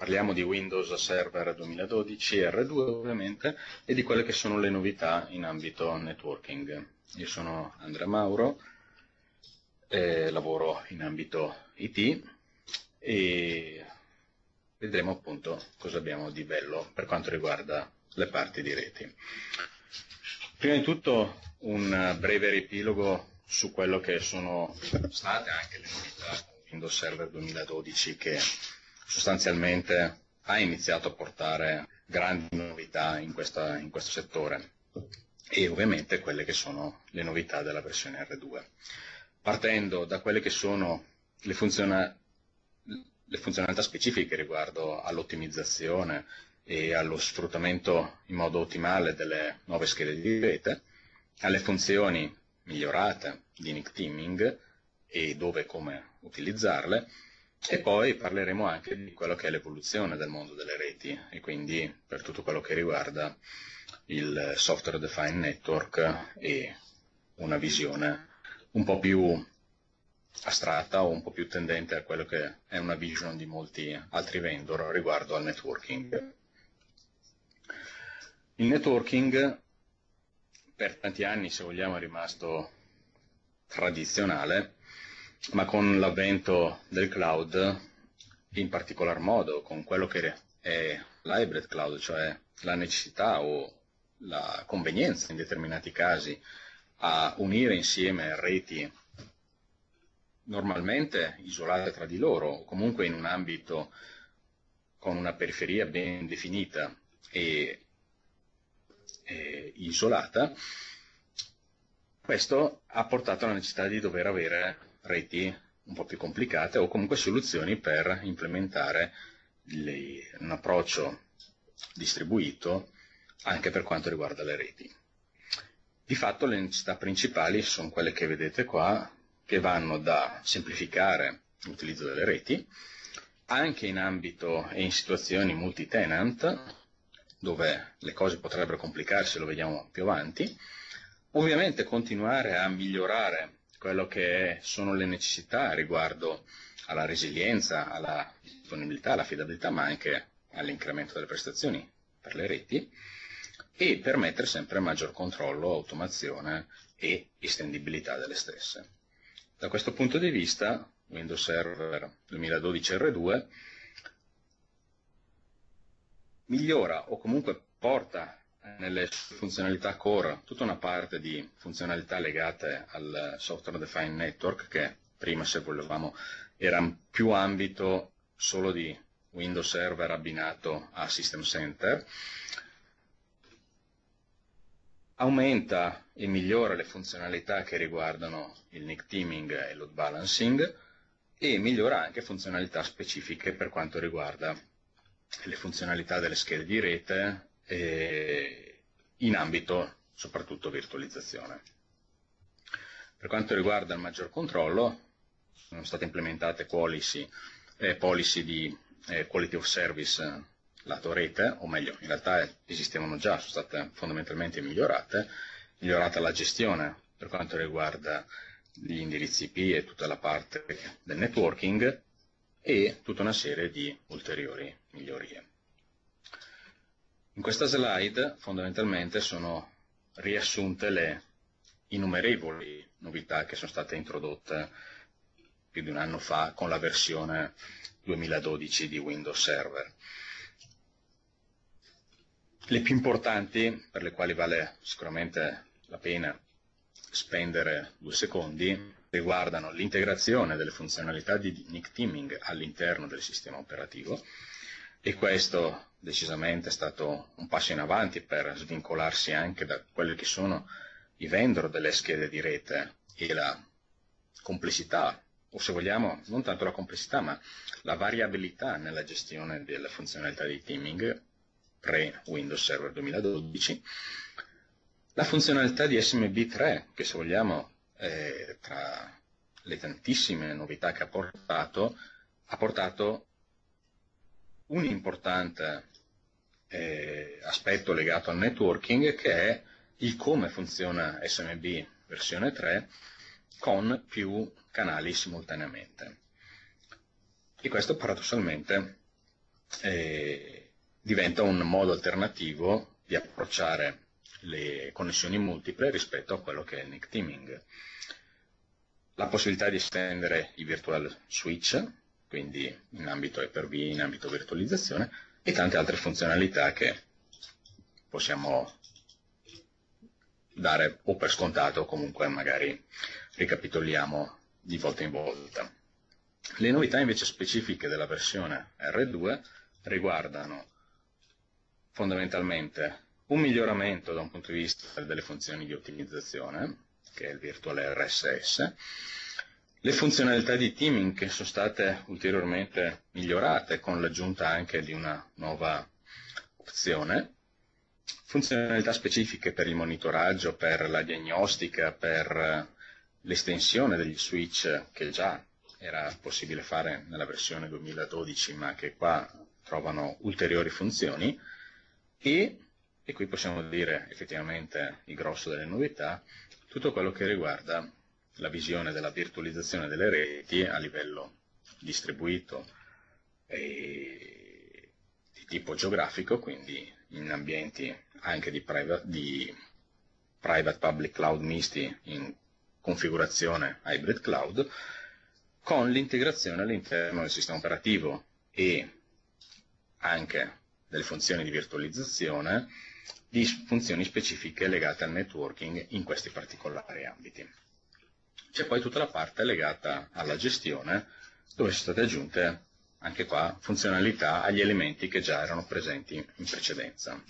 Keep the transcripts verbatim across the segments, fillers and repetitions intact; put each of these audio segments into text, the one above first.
parliamo di Windows Server duemiladodici R due ovviamente e di quelle che sono le novità in ambito networking. Io sono Andrea Mauro, eh, lavoro in ambito I T e vedremo appunto cosa abbiamo di bello per quanto riguarda le parti di reti. Prima di tutto un breve riepilogo su quello che sono state anche le novità Windows Server duemiladodici, che sostanzialmente ha iniziato a portare grandi novità in, questa, in questo settore, e ovviamente quelle che sono le novità della versione R due. Partendo da quelle che sono le, funziona le funzionalità specifiche riguardo all'ottimizzazione e allo sfruttamento in modo ottimale delle nuove schede di rete, alle funzioni migliorate di nick teaming e dove e come utilizzarle, e poi parleremo anche di quello che è l'evoluzione del mondo delle reti e quindi per tutto quello che riguarda il software defined network e una visione un po' più astratta o un po' più tendente a quello che è una vision di molti altri vendor riguardo al networking. Il networking per tanti anni, se vogliamo, è rimasto tradizionale, ma con l'avvento del cloud, in particolar modo con quello che è l'hybrid cloud, cioè la necessità o la convenienza in determinati casi a unire insieme reti normalmente isolate tra di loro, o comunque in un ambito con una periferia ben definita e, e isolata, questo ha portato alla necessità di dover avere reti un po' più complicate o comunque soluzioni per implementare le, un approccio distribuito anche per quanto riguarda le reti. Di fatto le necessità principali sono quelle che vedete qua, che vanno da semplificare l'utilizzo delle reti, anche in ambito e in situazioni multi-tenant, dove le cose potrebbero complicarsi, lo vediamo più avanti. Ovviamente continuare a migliorare quello che sono le necessità riguardo alla resilienza, alla disponibilità, alla affidabilità, ma anche all'incremento delle prestazioni per le reti, e permettere sempre maggior controllo, automazione e estendibilità delle stesse. Da questo punto di vista, Windows Server duemiladodici R due migliora o comunque porta nelle funzionalità core tutta una parte di funzionalità legate al software defined network, che prima, se volevamo, era più ambito solo di Windows Server abbinato a System Center. Aumenta e migliora le funzionalità che riguardano il nick teaming e il load balancing, e migliora anche funzionalità specifiche per quanto riguarda le funzionalità delle schede di rete e in ambito soprattutto virtualizzazione. Per quanto riguarda il maggior controllo, sono state implementate policy, eh, policy di eh, quality of service lato rete, o meglio, in realtà esistevano già, sono state fondamentalmente migliorate, migliorata la gestione per quanto riguarda gli indirizzi I P e tutta la parte del networking, e tutta una serie di ulteriori migliorie. In questa slide fondamentalmente sono riassunte le innumerevoli novità che sono state introdotte più di un anno fa con la versione duemiladodici di Windows Server. Le più importanti, per le quali vale sicuramente la pena spendere due secondi, riguardano l'integrazione delle funzionalità di nick teaming all'interno del sistema operativo, e questo decisamente è stato un passo in avanti per svincolarsi anche da quelli che sono i vendor delle schede di rete e la complessità, o se vogliamo non tanto la complessità ma la variabilità nella gestione delle funzionalità di teaming pre-Windows Server duemiladodici, la funzionalità di S M B tre, che se vogliamo eh, tra le tantissime novità che ha portato, ha portato un importante eh, aspetto legato al networking, che è il come funziona S M B versione tre con più canali simultaneamente. E questo paradossalmente eh, diventa un modo alternativo di approcciare le connessioni multiple rispetto a quello che è il N I C teaming. La possibilità di estendere i virtual switch, quindi in ambito Hyper-V, in ambito virtualizzazione, e tante altre funzionalità che possiamo dare o per scontato o comunque magari ricapitoliamo di volta in volta. Le novità invece specifiche della versione R due riguardano fondamentalmente un miglioramento da un punto di vista delle funzioni di ottimizzazione, che è il Virtual R S S, le funzionalità di teaming che sono state ulteriormente migliorate con l'aggiunta anche di una nuova opzione, funzionalità specifiche per il monitoraggio, per la diagnostica, per l'estensione degli switch che già era possibile fare nella versione duemiladodici ma che qua trovano ulteriori funzioni e, e qui possiamo dire effettivamente il grosso delle novità, tutto quello che riguarda la visione della virtualizzazione delle reti a livello distribuito e di tipo geografico, quindi in ambienti anche di private, di private public cloud misti in configurazione hybrid cloud, con l'integrazione all'interno del sistema operativo e anche delle funzioni di virtualizzazione di funzioni specifiche legate al networking in questi particolari ambiti. C'è poi tutta la parte legata alla gestione, dove sono state aggiunte anche qua funzionalità agli elementi che già erano presenti in precedenza.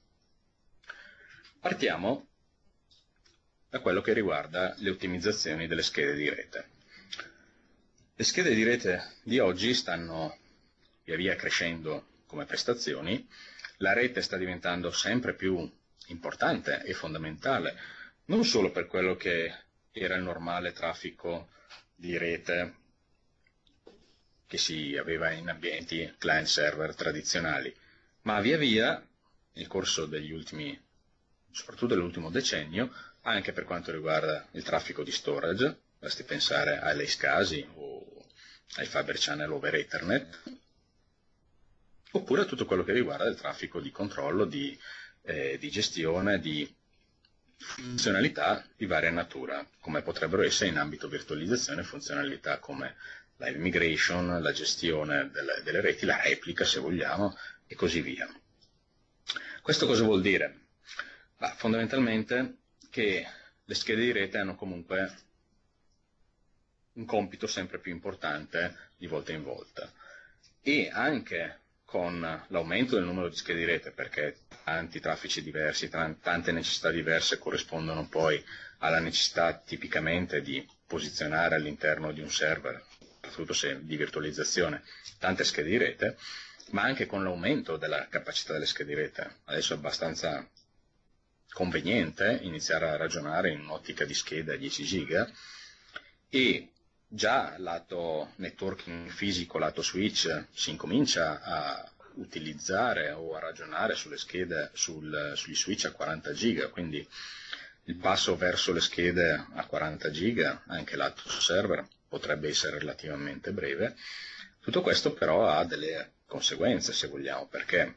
Partiamo da quello che riguarda le ottimizzazioni delle schede di rete. Le schede di rete di oggi stanno via via crescendo come prestazioni, la rete sta diventando sempre più importante e fondamentale, non solo per quello che era il normale traffico di rete che si aveva in ambienti client server tradizionali, ma via via, nel corso degli ultimi, soprattutto dell'ultimo decennio, anche per quanto riguarda il traffico di storage, basti pensare ai SCSI o ai Fiber Channel over Ethernet, oppure a tutto quello che riguarda il traffico di controllo, di, eh, di gestione, di funzionalità di varia natura, come potrebbero essere in ambito virtualizzazione funzionalità come live migration, la gestione delle, delle reti, la replica se vogliamo, e così via. Questo cosa vuol dire? Bah, fondamentalmente che le schede di rete hanno comunque un compito sempre più importante di volta in volta e anche con l'aumento del numero di schede di rete, perché tanti traffici diversi, tante necessità diverse corrispondono poi alla necessità tipicamente di posizionare all'interno di un server, soprattutto se di virtualizzazione, tante schede di rete, ma anche con l'aumento della capacità delle schede di rete. Adesso è abbastanza conveniente iniziare a ragionare in un'ottica di scheda dieci giga e già lato networking fisico, lato switch, si incomincia a utilizzare o a ragionare sulle schede, sul, sugli switch a quaranta giga, quindi il passo verso le schede a quaranta giga, anche lato server, potrebbe essere relativamente breve. Tutto questo però ha delle conseguenze, se vogliamo, perché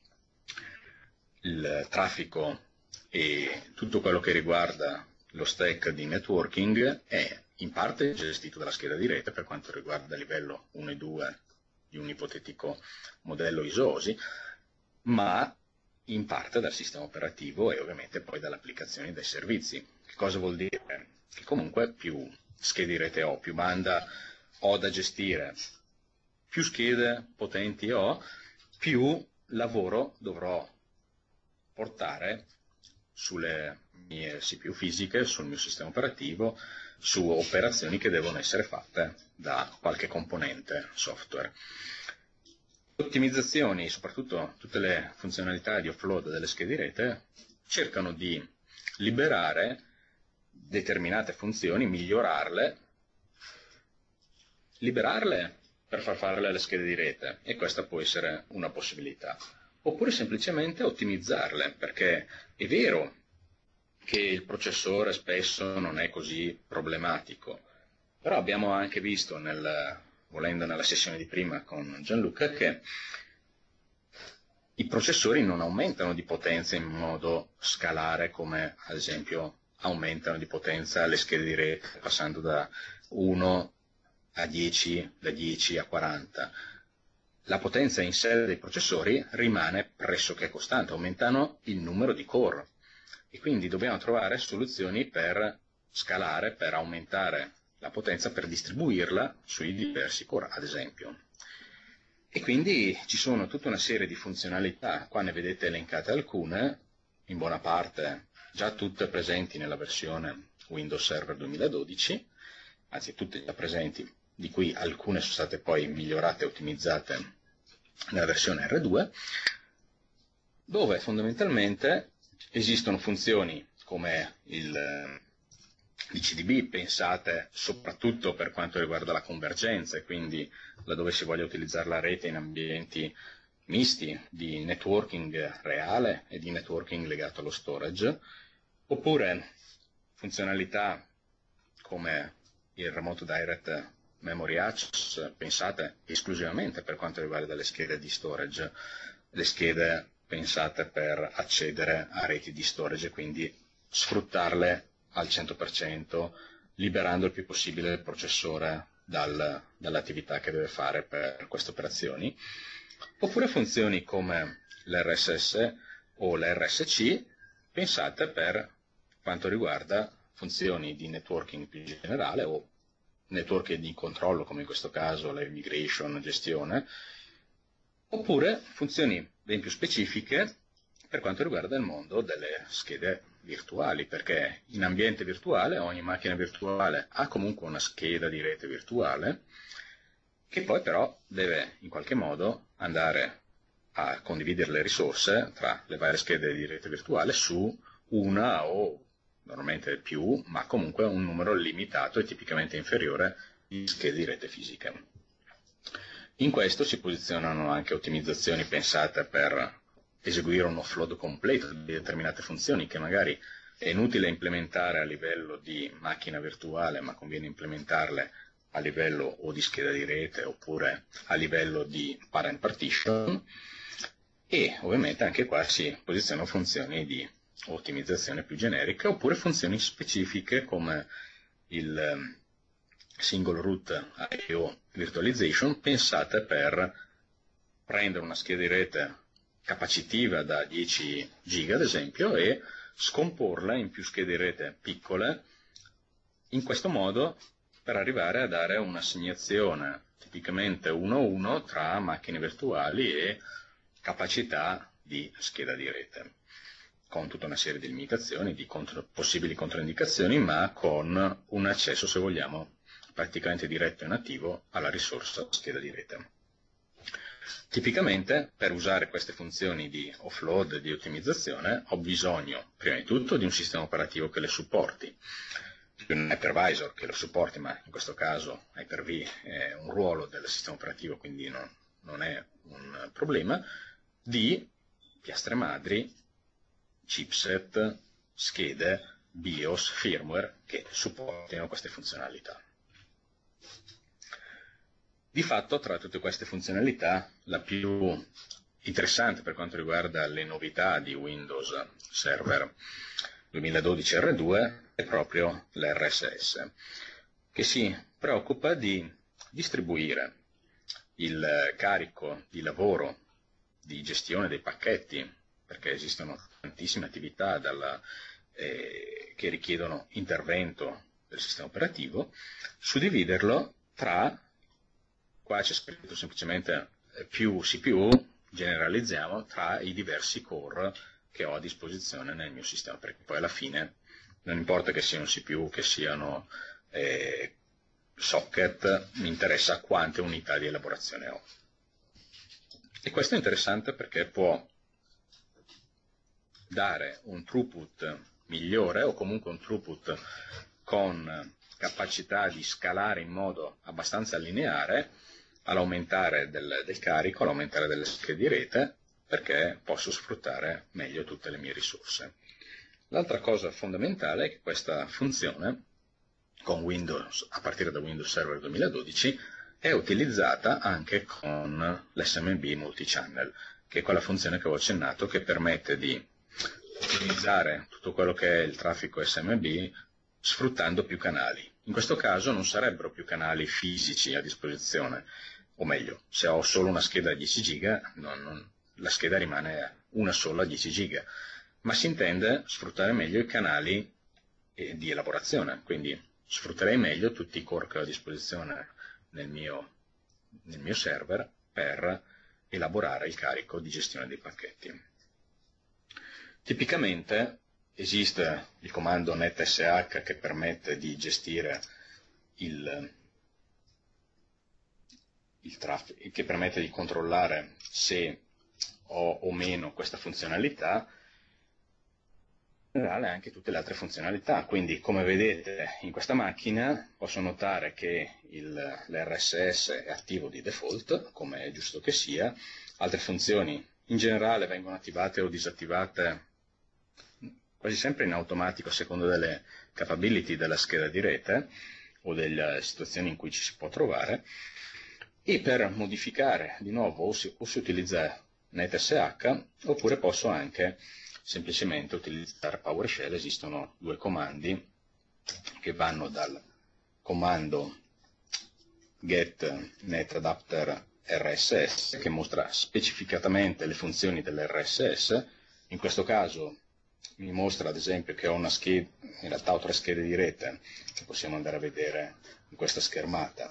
il traffico e tutto quello che riguarda lo stack di networking è in parte gestito dalla scheda di rete per quanto riguarda il livello uno e due di un ipotetico modello I S O S I, ma in parte dal sistema operativo e ovviamente poi dalle applicazioni e dai servizi. Che cosa vuol dire? Che comunque più schede di rete ho, più banda ho da gestire, più schede potenti ho, più lavoro dovrò portare sulle mie C P U fisiche, sul mio sistema operativo, su operazioni che devono essere fatte da qualche componente software. Le ottimizzazioni, soprattutto tutte le funzionalità di offload delle schede di rete, cercano di liberare determinate funzioni, migliorarle, liberarle per far fare alle schede di rete, e questa può essere una possibilità. Oppure semplicemente ottimizzarle, perché è vero che il processore spesso non è così problematico, però abbiamo anche visto, nel, volendo nella sessione di prima con Gianluca, che i processori non aumentano di potenza in modo scalare come ad esempio aumentano di potenza le schede di rete passando da uno a dieci, da dieci a quaranta. La potenza in sé dei processori rimane pressoché costante, aumentano il numero di core e quindi dobbiamo trovare soluzioni per scalare, per aumentare la potenza, per distribuirla sui diversi core, ad esempio. E quindi ci sono tutta una serie di funzionalità, qua ne vedete elencate alcune, in buona parte già tutte presenti nella versione Windows Server duemiladodici, anzi tutte già presenti, di cui alcune sono state poi migliorate e ottimizzate nella versione erre due, dove fondamentalmente esistono funzioni come il D C D B pensate soprattutto per quanto riguarda la convergenza e quindi laddove si voglia utilizzare la rete in ambienti misti di networking reale e di networking legato allo storage, oppure funzionalità come il Remote Direct Memory Access pensate esclusivamente per quanto riguarda le schede di storage, le schede pensate per accedere a reti di storage e quindi sfruttarle al cento per cento, liberando il più possibile il processore dal, dall'attività che deve fare per queste operazioni, oppure funzioni come l'R S S o l'R S C pensate per quanto riguarda funzioni di networking più generale o network di controllo come in questo caso la migration, gestione, oppure funzioni ben più specifiche per quanto riguarda il mondo delle schede virtuali, perché in ambiente virtuale ogni macchina virtuale ha comunque una scheda di rete virtuale che poi però deve in qualche modo andare a condividere le risorse tra le varie schede di rete virtuale su una o normalmente più, ma comunque un numero limitato e tipicamente inferiore di schede di rete fisica. In questo si posizionano anche ottimizzazioni pensate per eseguire un offload completo di determinate funzioni che magari è inutile implementare a livello di macchina virtuale, ma conviene implementarle a livello o di scheda di rete oppure a livello di parent partition, e ovviamente anche qua si posizionano funzioni di ottimizzazione più generiche oppure funzioni specifiche come il single root I O virtualization pensate per prendere una scheda di rete capacitiva da dieci giga ad esempio e scomporla in più schede di rete piccole, in questo modo per arrivare a dare un'assegnazione tipicamente uno a uno tra macchine virtuali e capacità di scheda di rete, con tutta una serie di limitazioni, di contro, possibili controindicazioni, ma con un accesso, se vogliamo, praticamente diretto e nativo alla risorsa scheda di rete. Tipicamente per usare queste funzioni di offload e di ottimizzazione ho bisogno prima di tutto di un sistema operativo che le supporti, di un hypervisor che lo supporti, ma in questo caso Hyper-V è un ruolo del sistema operativo, quindi non, non è un problema, di piastre madri, chipset, schede, BIOS, firmware che supportino queste funzionalità. Di fatto, tra tutte queste funzionalità, la più interessante per quanto riguarda le novità di Windows Server duemiladodici erre due è proprio l'R S S, che si preoccupa di distribuire il carico di lavoro, di gestione dei pacchetti, perché esistono tantissime attività dalla, eh, che richiedono intervento del sistema operativo, suddividerlo tra, qua c'è scritto semplicemente più C P U, generalizziamo, tra i diversi core che ho a disposizione nel mio sistema, perché poi alla fine non importa che siano C P U, che siano eh, socket, mi interessa quante unità di elaborazione ho. E questo è interessante perché può dare un throughput migliore o comunque un throughput con capacità di scalare in modo abbastanza lineare all'aumentare del, del carico, all'aumentare delle schede di rete, perché posso sfruttare meglio tutte le mie risorse. L'altra cosa fondamentale è che questa funzione con Windows, a partire da Windows Server duemiladodici, è utilizzata anche con l'S M B multichannel. che è quella funzione che avevo accennato, che permette di ottimizzare tutto quello che è il traffico S M B sfruttando più canali. In questo caso non sarebbero più canali fisici a disposizione, o meglio, se ho solo una scheda da dieci giga, non, non, la scheda rimane una sola dieci giga, ma si intende sfruttare meglio i canali eh, di elaborazione, quindi sfrutterei meglio tutti i core che ho a disposizione nel mio, nel mio server per elaborare il carico di gestione dei pacchetti. Tipicamente esiste il comando netsh che permette di gestire il, il traffico, che permette di controllare se ho o meno questa funzionalità, in generale anche tutte le altre funzionalità. Quindi, come vedete in questa macchina, posso notare che l'R S S è attivo di default, come è giusto che sia. Altre funzioni in generale vengono attivate o disattivate quasi sempre in automatico a seconda delle capability della scheda di rete o delle situazioni in cui ci si può trovare. E per modificare di nuovo o si, o si utilizza netsh oppure posso anche semplicemente utilizzare PowerShell. Esistono due comandi che vanno dal comando get netadapter R S S che mostra specificatamente le funzioni dell'R S S. In questo caso mi mostra ad esempio che ho una scheda, in realtà ho tre schede di rete che possiamo andare a vedere in questa schermata,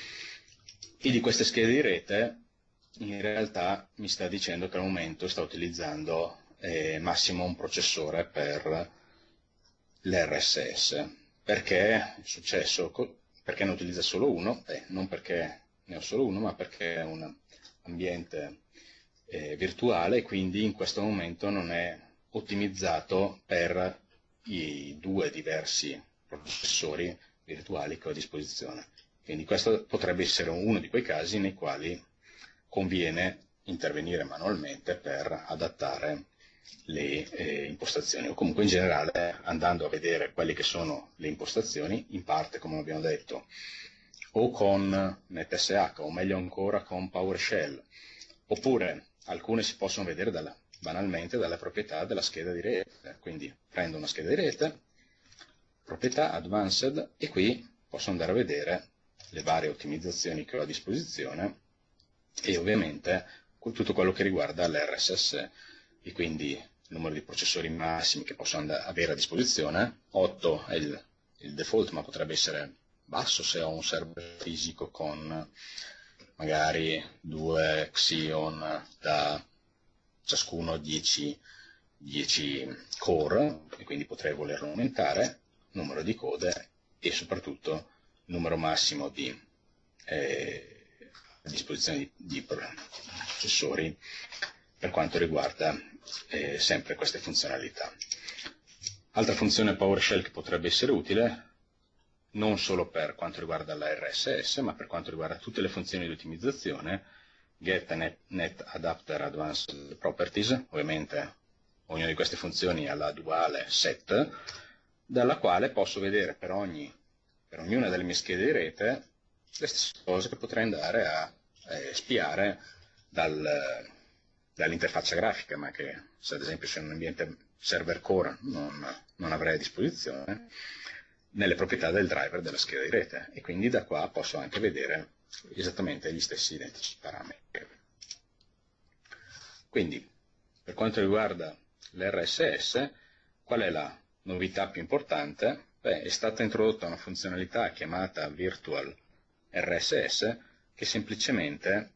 e di queste schede di rete in realtà mi sta dicendo che al momento sta utilizzando eh, massimo un processore per l'R S S. Perché è successo? Perché ne utilizza solo uno? Beh, non perché ne ho solo uno, ma perché è un ambiente eh, virtuale e quindi in questo momento non è ottimizzato per i due diversi processori virtuali che ho a disposizione. Quindi questo potrebbe essere uno di quei casi nei quali conviene intervenire manualmente per adattare le eh, impostazioni, o comunque in generale andando a vedere quelle che sono le impostazioni, in parte come abbiamo detto, o con netsh, o meglio ancora con PowerShell, oppure alcune si possono vedere dalla, banalmente dalle proprietà della scheda di rete. Quindi prendo una scheda di rete, proprietà, advanced, e qui posso andare a vedere le varie ottimizzazioni che ho a disposizione e ovviamente tutto quello che riguarda l'R S S, e quindi il numero di processori massimi che posso avere a disposizione. otto è il, il default, ma potrebbe essere basso se ho un server fisico con magari due Xeon da ciascuno dieci, dieci core, e quindi potrei volerlo aumentare, numero di code e soprattutto numero massimo di eh, a disposizione di, di processori per quanto riguarda eh, sempre queste funzionalità. Altra funzione PowerShell che potrebbe essere utile non solo per quanto riguarda la R S S, ma per quanto riguarda tutte le funzioni di ottimizzazione, get net, net adapter advanced properties. Ovviamente ognuna di queste funzioni ha la duale set, dalla quale posso vedere per, ogni, per ognuna delle mie schede di rete le stesse cose che potrei andare a eh, spiare dal, dall'interfaccia grafica, ma che se ad esempio se in un ambiente server core non, non avrei a disposizione, nelle proprietà del driver della scheda di rete, e quindi da qua posso anche vedere esattamente gli stessi identici parametri. Quindi, per quanto riguarda l'R S S, qual è la novità più importante? Beh, è stata introdotta una funzionalità chiamata Virtual R S S che semplicemente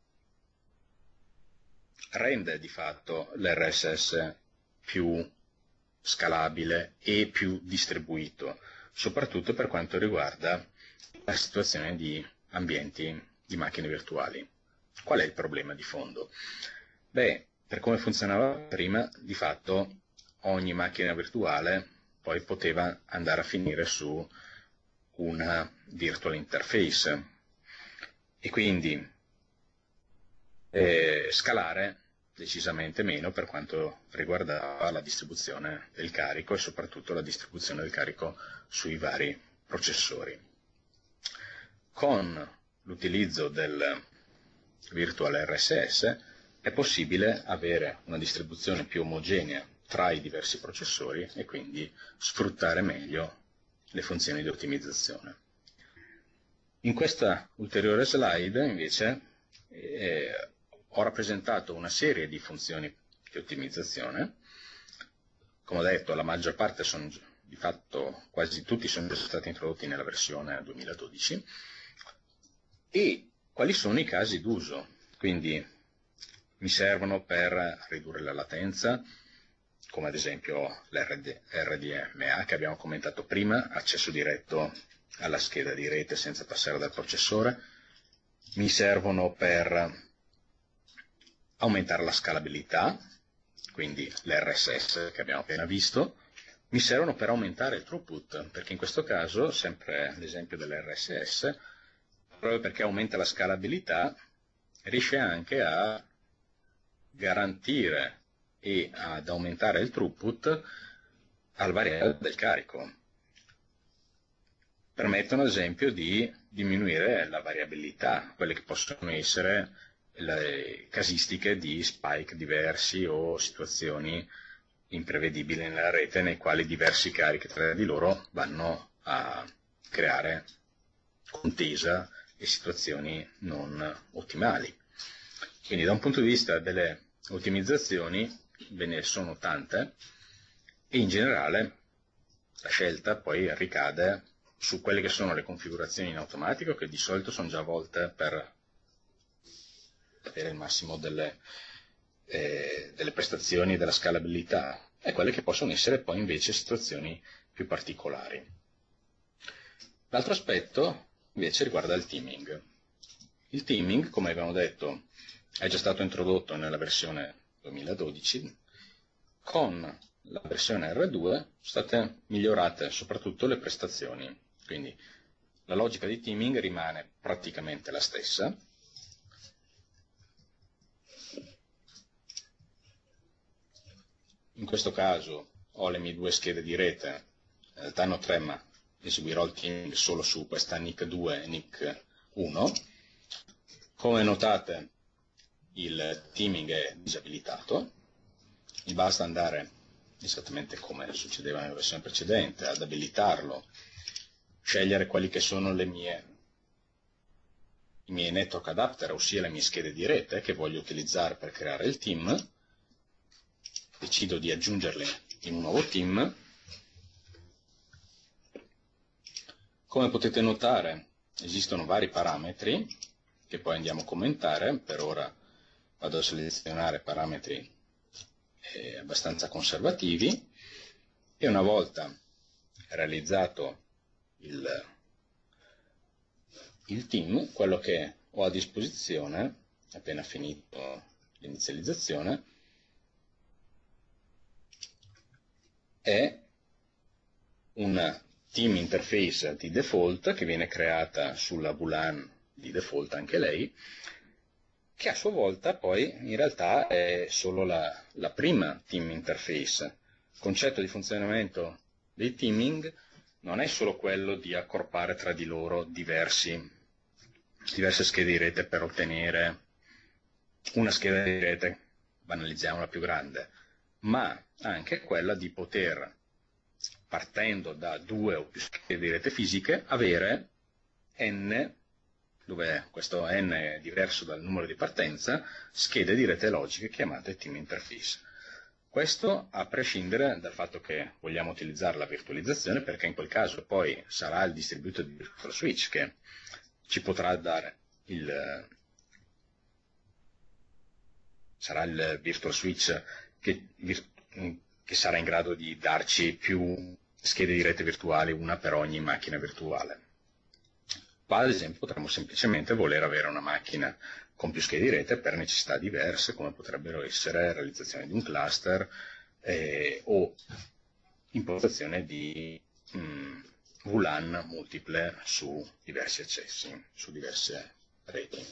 rende di fatto l'R S S più scalabile e più distribuito, soprattutto per quanto riguarda la situazione di ambienti di macchine virtuali. Qual è il problema di fondo? Beh, per come funzionava prima, di fatto ogni macchina virtuale poi poteva andare a finire su una virtual interface e quindi eh, scalare decisamente meno per quanto riguardava la distribuzione del carico e soprattutto la distribuzione del carico sui vari processori. Con l'utilizzo del Virtual R S S è possibile avere una distribuzione più omogenea tra i diversi processori e quindi sfruttare meglio le funzioni di ottimizzazione. In questa ulteriore slide invece eh, ho rappresentato una serie di funzioni di ottimizzazione. Come ho detto, la maggior parte sono, di fatto quasi tutti sono già stati introdotti nella versione duemiladodici. E quali sono i casi d'uso? Quindi mi servono per ridurre la latenza, come ad esempio l'R D M A che abbiamo commentato prima, accesso diretto alla scheda di rete senza passare dal processore. Mi servono per aumentare la scalabilità, quindi l'R S S che abbiamo appena visto. Mi servono per aumentare il throughput, perché in questo caso, sempre l'esempio dell'R S S, proprio perché aumenta la scalabilità, riesce anche a garantire e ad aumentare il throughput al variare del carico. Permettono ad esempio di diminuire la variabilità, quelle che possono essere le casistiche di spike diversi o situazioni imprevedibili nella rete nei quali diversi carichi tra di loro vanno a creare contesa e situazioni non ottimali. Quindi da un punto di vista delle ottimizzazioni ve ne sono tante e in generale la scelta poi ricade su quelle che sono le configurazioni in automatico, che di solito sono già volte per avere il massimo delle, eh, delle prestazioni e della scalabilità, e quelle che possono essere poi invece situazioni più particolari. L'altro aspetto invece riguarda il teaming. Il teaming, come abbiamo detto, è già stato introdotto nella versione duemiladodici. Con la versione R due sono state migliorate soprattutto le prestazioni, quindi la logica di teaming rimane praticamente la stessa. In questo caso ho le mie due schede di rete, in realtà hanno tre, ma eseguirò il teaming solo su questa N I C due e N I C uno. Come notate il teaming è disabilitato, mi basta andare esattamente come succedeva nella versione precedente ad abilitarlo, scegliere quali che sono le mie, i miei network adapter, ossia le mie schede di rete che voglio utilizzare per creare il team, decido di aggiungerle in un nuovo team. Come potete notare esistono vari parametri che poi andiamo a commentare. Per ora vado a selezionare parametri eh, abbastanza conservativi e una volta realizzato il, il team, quello che ho a disposizione, appena finito l'inizializzazione, è una team interface di default che viene creata sulla V LAN di default anche lei, che a sua volta poi in realtà è solo la, la prima team interface. Il concetto di funzionamento dei teaming non è solo quello di accorpare tra di loro diversi, diverse schede di rete per ottenere una scheda di rete, banalizziamola, più grande, ma anche quella di poter, partendo da due o più schede di rete fisiche, avere n, dove questo n è diverso dal numero di partenza, schede di rete logiche chiamate team interface. Questo a prescindere dal fatto che vogliamo utilizzare la virtualizzazione, perché in quel caso poi sarà il distributed virtual switch che ci potrà dare il, sarà il virtual switch che, che sarà in grado di darci più schede di rete virtuali, una per ogni macchina virtuale. Qua ad esempio potremmo semplicemente voler avere una macchina con più schede di rete per necessità diverse, come potrebbero essere realizzazione di un cluster eh, o impostazione di mh, V LAN multiple su diversi accessi, su diverse reti.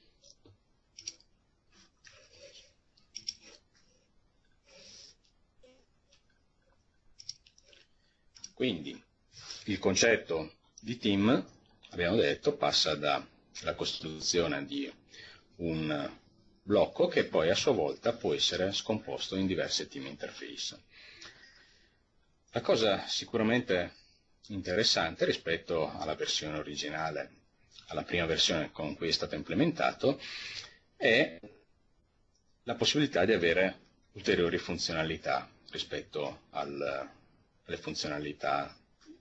Quindi il concetto di team, abbiamo detto, passa dalla costituzione di un blocco che poi a sua volta può essere scomposto in diverse team interface. La cosa sicuramente interessante rispetto alla versione originale, alla prima versione con cui è stato implementato, è la possibilità di avere ulteriori funzionalità rispetto al, alle funzionalità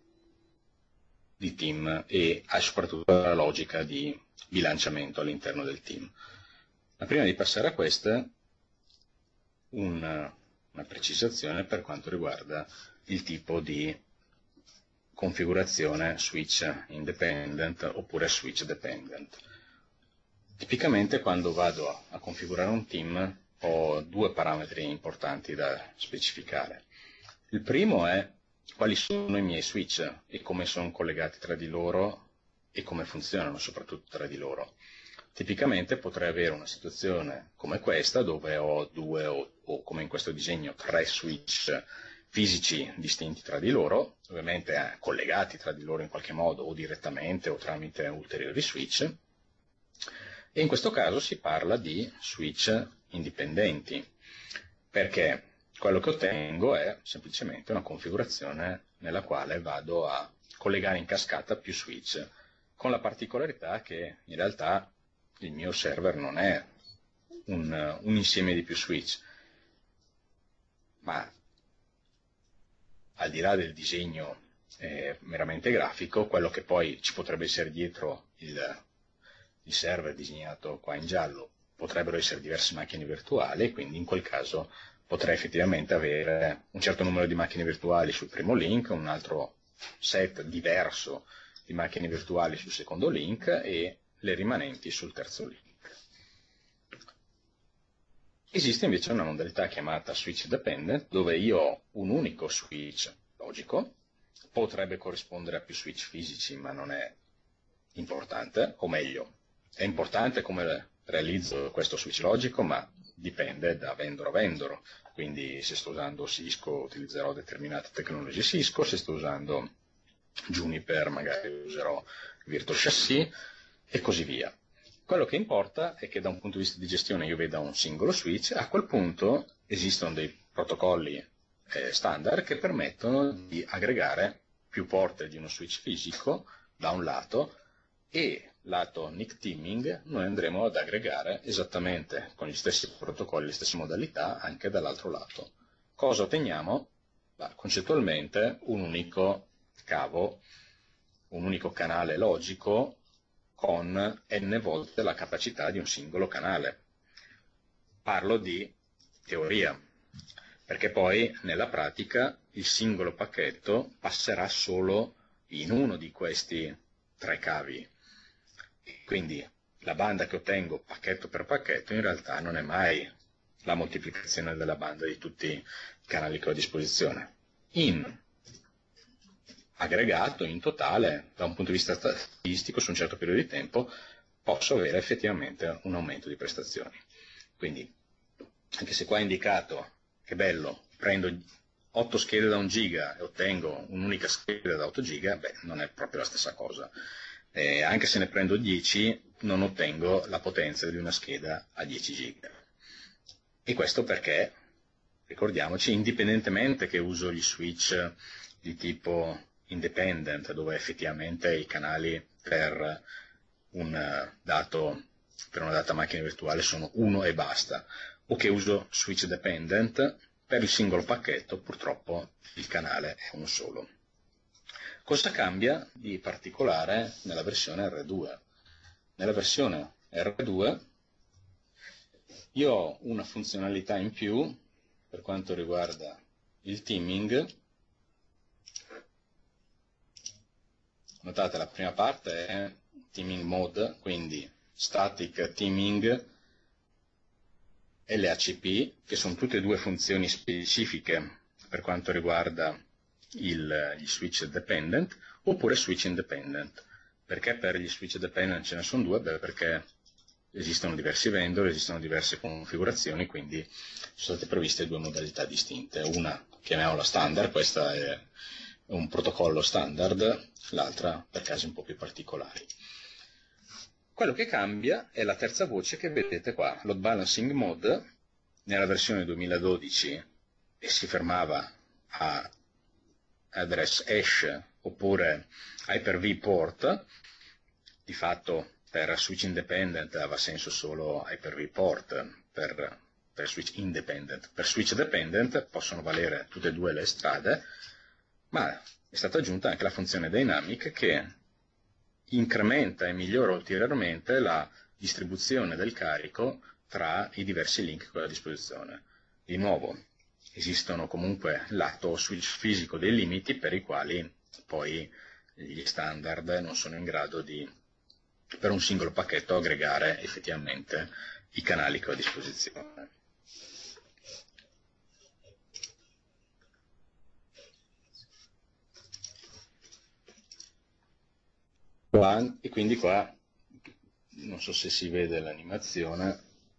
di team e soprattutto alla logica di bilanciamento all'interno del team. Ma prima di passare a questa, un, una precisazione per quanto riguarda il tipo di configurazione switch independent oppure switch dependent. Tipicamente quando vado a configurare un team ho due parametri importanti da specificare. Il primo è quali sono i miei switch e come sono collegati tra di loro e come funzionano soprattutto tra di loro. Tipicamente potrei avere una situazione come questa dove ho due o, o come in questo disegno tre switch fisici distinti tra di loro, ovviamente eh, collegati tra di loro in qualche modo o direttamente o tramite ulteriori switch, e in questo caso si parla di switch indipendenti, perché quello che ottengo è semplicemente una configurazione nella quale vado a collegare in cascata più switch, con la particolarità che in realtà il mio server non è un, un insieme di più switch, ma al di là del disegno eh, meramente grafico, quello che poi ci potrebbe essere dietro il, il server disegnato qua in giallo potrebbero essere diverse macchine virtuali, quindi in quel caso potrei effettivamente avere un certo numero di macchine virtuali sul primo link, un altro set diverso di macchine virtuali sul secondo link e le rimanenti sul terzo link. Esiste invece una modalità chiamata switch dependent, dove io ho un unico switch logico, potrebbe corrispondere a più switch fisici, ma non è importante, o meglio, è importante come realizzo questo switch logico, ma dipende da vendor a vendor. Quindi se sto usando Cisco utilizzerò determinate tecnologie Cisco, se sto usando Juniper magari userò Virtual Chassis e così via. Quello che importa è che da un punto di vista di gestione io veda un singolo switch, a quel punto esistono dei protocolli eh, standard che permettono di aggregare più porte di uno switch fisico da un lato e lato N I C teaming noi andremo ad aggregare esattamente con gli stessi protocolli, le stesse modalità anche dall'altro lato. Cosa otteniamo? Bah, concettualmente un unico cavo, un unico canale logico con n volte la capacità di un singolo canale. Parlo di teoria, perché poi nella pratica il singolo pacchetto passerà solo in uno di questi tre cavi. Quindi la banda che ottengo pacchetto per pacchetto in realtà non è mai la moltiplicazione della banda di tutti i canali che ho a disposizione. In aggregato, in totale, da un punto di vista statistico, su un certo periodo di tempo, posso avere effettivamente un aumento di prestazioni. Quindi, anche se qua è indicato, che bello, prendo otto schede da un giga e ottengo un'unica scheda da otto giga, beh, non è proprio la stessa cosa. Eh, anche se ne prendo dieci, non ottengo la potenza di una scheda a dieci giga. E questo perché, ricordiamoci, indipendentemente che uso gli switch di tipo independent, dove effettivamente i canali per un dato, per una data macchina virtuale sono uno e basta, o che uso switch dependent, per il singolo pacchetto purtroppo il canale è uno solo. Cosa cambia di particolare nella versione R due? Nella versione R due io ho una funzionalità in più per quanto riguarda il teaming. Notate, la prima parte è teaming mode, quindi static teaming, L H C P, che sono tutte e due funzioni specifiche per quanto riguarda il, gli switch dependent, oppure switch independent. Perché per gli switch dependent ce ne sono due? Beh, perché esistono diversi vendor, esistono diverse configurazioni, quindi sono state previste due modalità distinte. Una, chiamiamola standard, questa è un protocollo standard, l'altra per casi un po' più particolari. Quello che cambia è la terza voce che vedete qua, load balancing mode, nella versione duemiladodici e si fermava a address hash oppure Hyper-V port, di fatto per switch independent aveva senso solo Hyper-V port, per, per switch independent. Per switch dependent possono valere tutte e due le strade, ma è stata aggiunta anche la funzione dynamic che incrementa e migliora ulteriormente la distribuzione del carico tra i diversi link che ho a disposizione. Di nuovo, esistono comunque lato switch fisico dei limiti per i quali poi gli standard non sono in grado di, per un singolo pacchetto, aggregare effettivamente i canali che ho a disposizione. Qua, e quindi qua, non so se si vede l'animazione,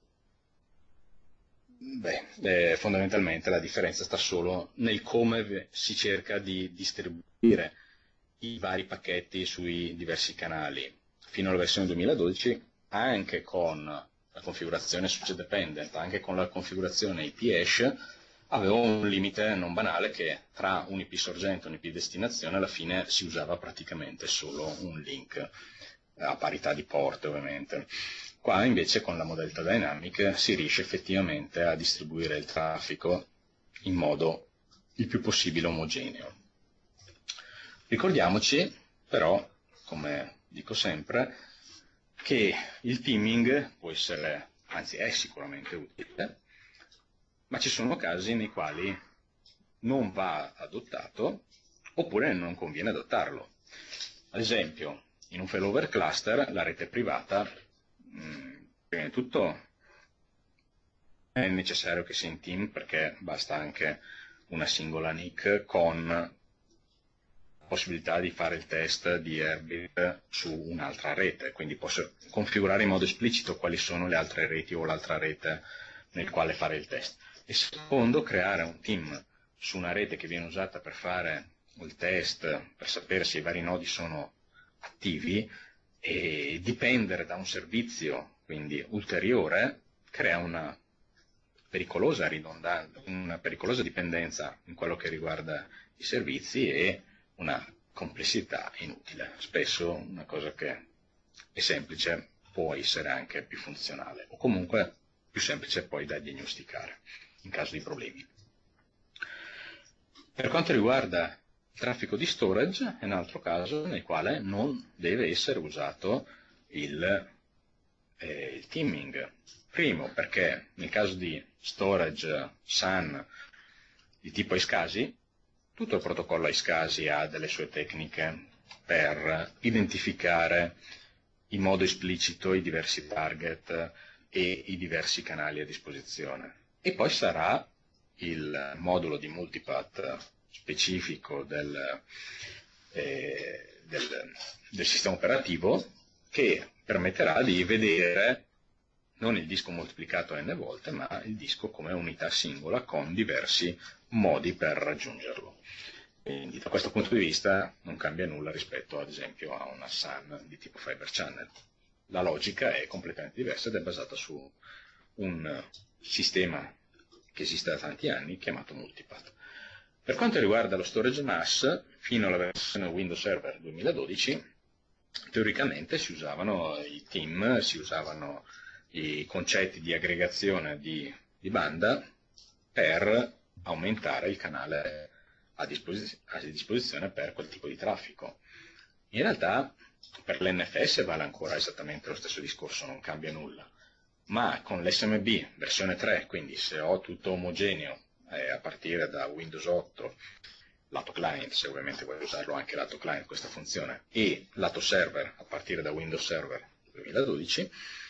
beh, eh, fondamentalmente la differenza sta solo nel come si cerca di distribuire i vari pacchetti sui diversi canali. Fino alla versione duemiladodici, anche con la configurazione switch dependent, anche con la configurazione I P hash, avevo un limite non banale che tra un I P sorgente e un I P destinazione alla fine si usava praticamente solo un link, a parità di port ovviamente. Qua invece con la modalità dynamic si riesce effettivamente a distribuire il traffico in modo il più possibile omogeneo. Ricordiamoci però, come dico sempre, che il teaming può essere, anzi è sicuramente utile, ma ci sono casi nei quali non va adottato oppure non conviene adottarlo. Ad esempio, in un failover cluster la rete privata, mh, prima di tutto è necessario che sia in team perché basta anche una singola N I C con la possibilità di fare il test di Airbit su un'altra rete, quindi posso configurare in modo esplicito quali sono le altre reti o l'altra rete nel quale fare il test. E secondo, creare un team su una rete che viene usata per fare il test, per sapere se i vari nodi sono attivi, e dipendere da un servizio quindi ulteriore crea una pericolosa ridondanza, una pericolosa dipendenza in quello che riguarda i servizi e una complessità inutile. Spesso una cosa che è semplice può essere anche più funzionale o comunque più semplice poi da diagnosticare in caso di problemi. Per quanto riguarda il traffico di storage è un altro caso nel quale non deve essere usato il, eh, il teaming. Primo perché nel caso di storage S A N di tipo iSCSI, tutto il protocollo iSCSI ha delle sue tecniche per identificare in modo esplicito i diversi target e i diversi canali a disposizione. E poi sarà il modulo di multipath specifico del, eh, del, del sistema operativo che permetterà di vedere non il disco moltiplicato n volte, ma il disco come unità singola con diversi modi per raggiungerlo. Quindi da questo punto di vista non cambia nulla rispetto ad esempio a una S A N di tipo Fiber Channel. La logica è completamente diversa ed è basata su un sistema che esiste da tanti anni chiamato multipath. Per quanto riguarda lo storage N A S, fino alla versione Windows Server duemiladodici, teoricamente si usavano i team, si usavano i concetti di aggregazione di, di banda per aumentare il canale a, disposi- a disposizione per quel tipo di traffico. In realtà per l'N F S vale ancora esattamente lo stesso discorso, non cambia nulla, ma con l'S M B versione tre, quindi se ho tutto omogeneo eh, a partire da Windows otto, lato client, se ovviamente vuoi usarlo anche lato client questa funzione, e lato server a partire da Windows Server duemiladodici,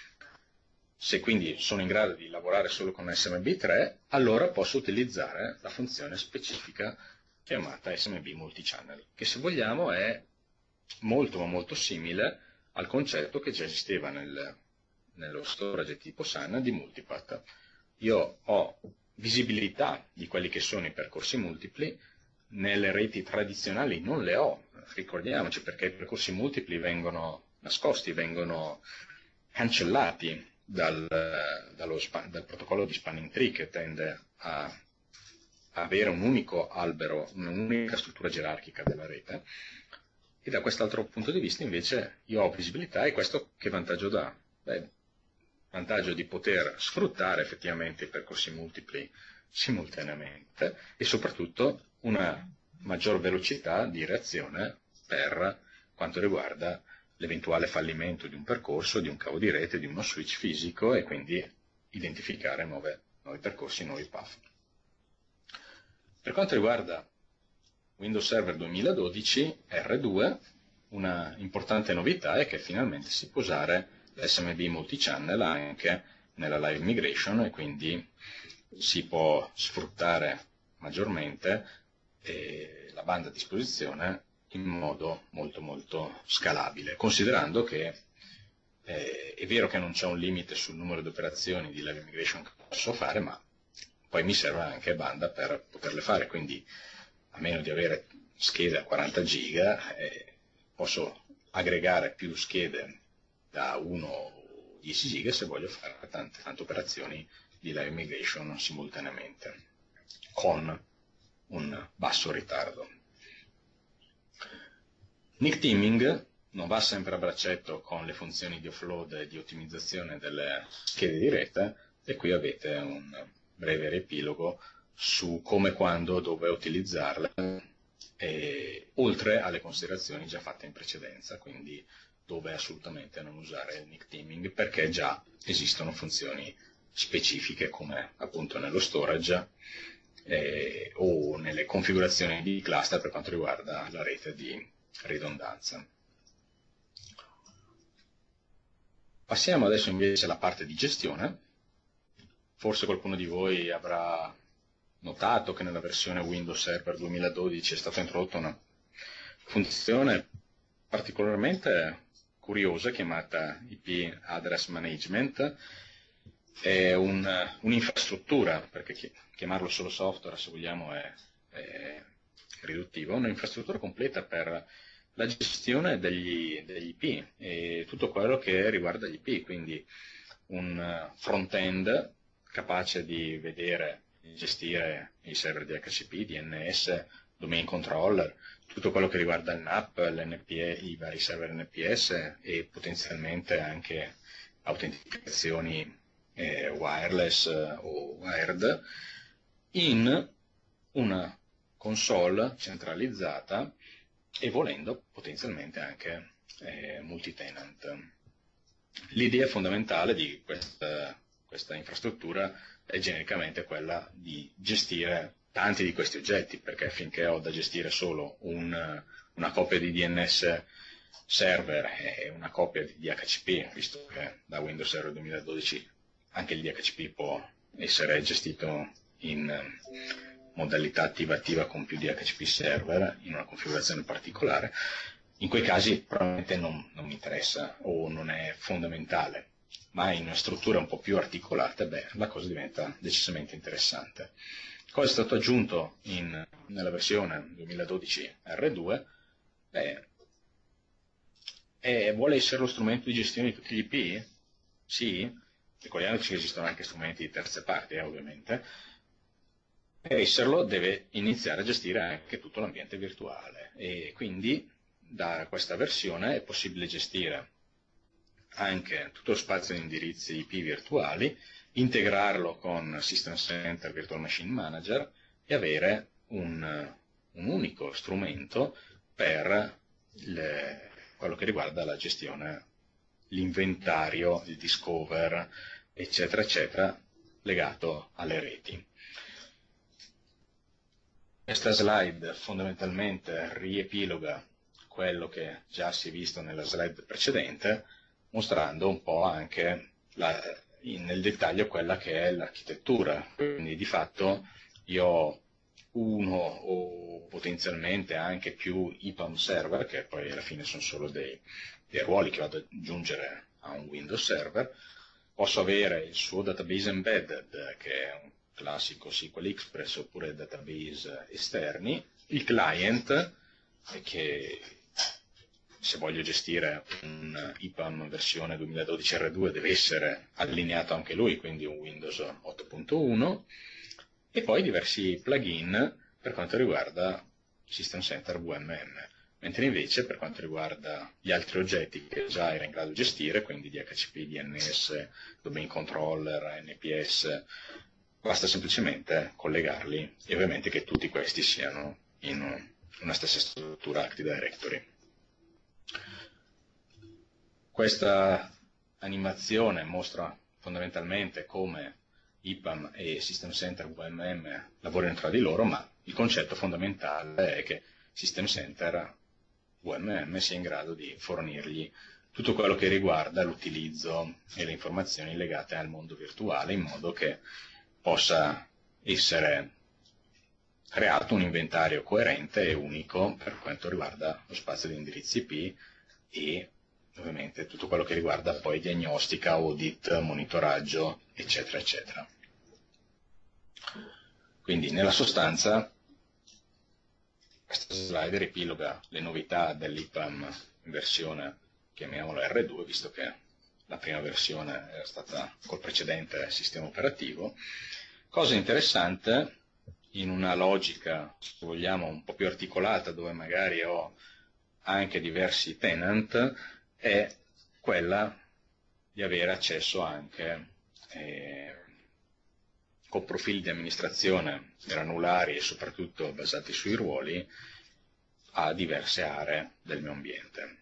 se quindi sono in grado di lavorare solo con S M B tre, allora posso utilizzare la funzione specifica chiamata S M B multichannel, che se vogliamo è molto ma molto simile al concetto che già esisteva nel, nello storage tipo S A N di multipath. Io ho visibilità di quelli che sono i percorsi multipli, nelle reti tradizionali non le ho, ricordiamoci, perché i percorsi multipli vengono nascosti, vengono cancellati dal, dallo, dal protocollo di spanning tree, che tende a avere un unico albero, un'unica struttura gerarchica della rete, e da quest'altro punto di vista invece io ho visibilità, e questo che vantaggio dà? Beh, vantaggio di poter sfruttare effettivamente i percorsi multipli simultaneamente e soprattutto una maggior velocità di reazione per quanto riguarda l'eventuale fallimento di un percorso, di un cavo di rete, di uno switch fisico, e quindi identificare nuove, nuovi percorsi, nuovi path. Per quanto riguarda Windows Server duemiladodici erre due, una importante novità è che finalmente si può usare l'S M B multichannel anche nella live migration, e quindi si può sfruttare maggiormente eh, la banda a disposizione in modo molto molto scalabile, considerando che eh, è vero che non c'è un limite sul numero di operazioni di live migration che posso fare, ma poi mi serve anche banda per poterle fare, quindi a meno di avere schede a quaranta giga eh, posso aggregare più schede da uno o dieci giga se voglio fare tante, tante operazioni di live migration simultaneamente con un basso ritardo. Nick Teaming non va sempre a braccetto con le funzioni di offload e di ottimizzazione delle schede di rete, e qui avete un breve riepilogo su come, quando, dove utilizzarle, e, oltre alle considerazioni già fatte in precedenza, quindi dove assolutamente non usare il Nick Teaming, perché già esistono funzioni specifiche come appunto nello storage eh, o nelle configurazioni di cluster per quanto riguarda la rete di ridondanza. Passiamo adesso invece alla parte di gestione. Forse qualcuno di voi avrà notato che nella versione Windows Server duemiladodici è stata introdotta una funzione particolarmente curiosa chiamata I P Address Management. È un'infrastruttura, un perché chiamarlo solo software, se vogliamo, è, è riduttivo, un'infrastruttura completa per la gestione degli, degli I P e tutto quello che riguarda gli I P, quindi un front-end capace di vedere e gestire i server D H C P, D N S, domain controller, tutto quello che riguarda il N A P, l'N P E, i vari server N P S e potenzialmente anche autenticazioni eh, wireless eh, o wired, in una console centralizzata e volendo potenzialmente anche eh, multi-tenant. L'idea fondamentale di questa, questa infrastruttura è genericamente quella di gestire tanti di questi oggetti, perché finché ho da gestire solo un, una copia di D N S server e una copia di D H C P, visto che da Windows Server duemiladodici anche il D H C P può essere gestito in modalità attiva-attiva con più D H C P server in una configurazione particolare, in quei casi probabilmente non, non mi interessa o non è fondamentale, ma in una struttura un po' più articolata, beh, la cosa diventa decisamente interessante. Cosa è stato aggiunto in, nella versione duemiladodici erre due? Beh, è, vuole essere lo strumento di gestione di tutti gli I P? Sì, ricordiamoci che esistono anche strumenti di terze parti, eh, ovviamente. Per esserlo deve iniziare a gestire anche tutto l'ambiente virtuale e quindi da questa versione è possibile gestire anche tutto lo spazio di indirizzi I P virtuali, integrarlo con System Center Virtual Machine Manager e avere un, un unico strumento per le, quello che riguarda la gestione, l'inventario, il discover, eccetera, eccetera, legato alle reti. Questa slide fondamentalmente riepiloga quello che già si è visto nella slide precedente, mostrando un po' anche la, in, nel dettaglio quella che è l'architettura. Quindi di fatto io ho uno o potenzialmente anche più I P A M server, che poi alla fine sono solo dei, dei ruoli che vado ad aggiungere a un Windows Server. Posso avere il suo database embedded, che è un classico S Q L Express oppure database esterni, il client che se voglio gestire un I P A M versione duemiladodici R due deve essere allineato anche lui, quindi un Windows otto punto uno, e poi diversi plugin per quanto riguarda System Center V M M, mentre invece per quanto riguarda gli altri oggetti che già era in grado di gestire, quindi D H C P, D N S, Domain Controller, N P S, basta semplicemente collegarli e ovviamente che tutti questi siano in una stessa struttura Active Directory. Questa animazione mostra fondamentalmente come I P A M e System Center V M M lavorano tra di loro, ma il concetto fondamentale è che System Center V M M sia in grado di fornirgli tutto quello che riguarda l'utilizzo e le informazioni legate al mondo virtuale, in modo che possa essere creato un inventario coerente e unico per quanto riguarda lo spazio di indirizzi I P e ovviamente tutto quello che riguarda poi diagnostica, audit, monitoraggio, eccetera, eccetera. Quindi nella sostanza questa slide riepiloga le novità dell'I P A M in versione, chiamiamola R due, visto che la prima versione era stata col precedente sistema operativo. Cosa interessante, in una logica, se vogliamo, un po' più articolata, dove magari ho anche diversi tenant, è quella di avere accesso anche eh, con profili di amministrazione granulari e soprattutto basati sui ruoli a diverse aree del mio ambiente.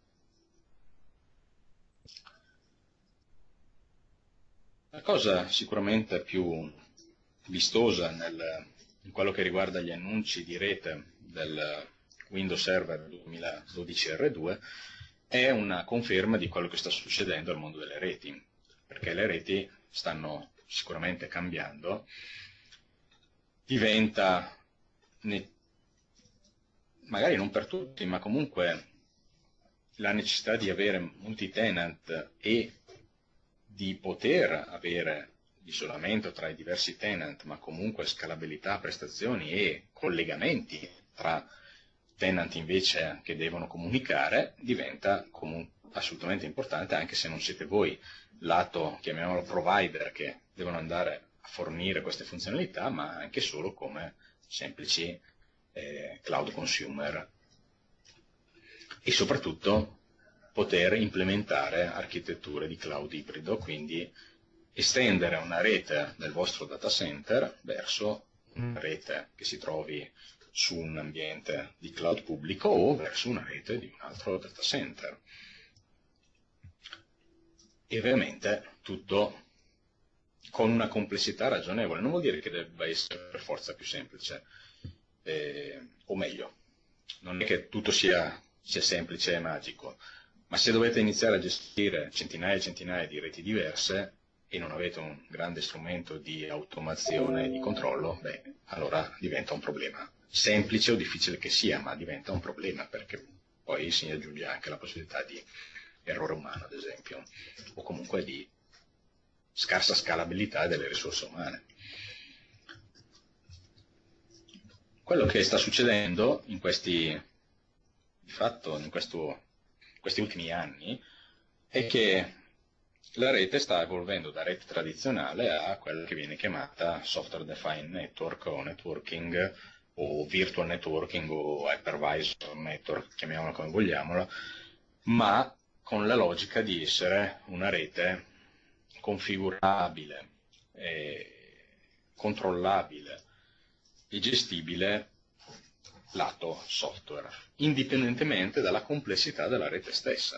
La cosa sicuramente più vistosa nel, in quello che riguarda gli annunci di rete del Windows Server duemiladodici R due è una conferma di quello che sta succedendo al mondo delle reti, perché le reti stanno sicuramente cambiando, diventa, magari non per tutti, ma comunque la necessità di avere multi-tenant e di poter avere isolamento tra i diversi tenant, ma comunque scalabilità, prestazioni e collegamenti tra tenant invece che devono comunicare, diventa assolutamente importante, anche se non siete voi lato, chiamiamolo provider, che devono andare a fornire queste funzionalità, ma anche solo come semplici eh, cloud consumer. E soprattutto poter implementare architetture di cloud ibrido, quindi estendere una rete del vostro data center verso una rete che si trovi su un ambiente di cloud pubblico o verso una rete di un altro data center. E ovviamente tutto con una complessità ragionevole. Non vuol dire che debba essere per forza più semplice, eh, o meglio, non è che tutto sia, sia semplice e magico, ma se dovete iniziare a gestire centinaia e centinaia di reti diverse e non avete un grande strumento di automazione e di controllo, beh, allora diventa un problema. Semplice o difficile che sia, ma diventa un problema, perché poi si aggiunge anche la possibilità di errore umano, ad esempio, o comunque di scarsa scalabilità delle risorse umane. Quello che sta succedendo in questi, di fatto, in questo, questi ultimi anni è che la rete sta evolvendo da rete tradizionale a quella che viene chiamata software defined network o networking o virtual networking o hypervisor network, chiamiamola come vogliamola, ma con la logica di essere una rete configurabile, eh, controllabile e gestibile lato software, indipendentemente dalla complessità della rete stessa.